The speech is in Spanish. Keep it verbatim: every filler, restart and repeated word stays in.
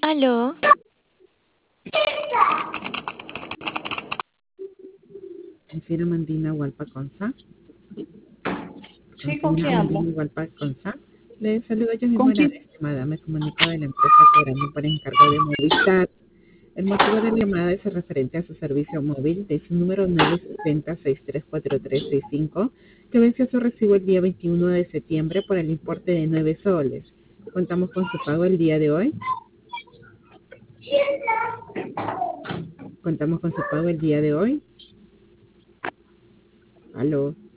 Aló, Alfira Mandina Hualpa Consa. Sí, ¿con Alfira quién hablo? Mandina Hualpa Consa. Le saludo yo ¿Con mismo, la quién? estimada. Me comunico de la empresa cobrando por encargo de Movistar. El motivo de la llamada es referente a su servicio móvil de su número nueve seis cero, seis tres cuatro tres seis cinco, que venció su recibo el día veintiuno de septiembre por el importe de nueve soles. Contamos con su pago el día de hoy. Contamos con su pago el día de hoy. Aló.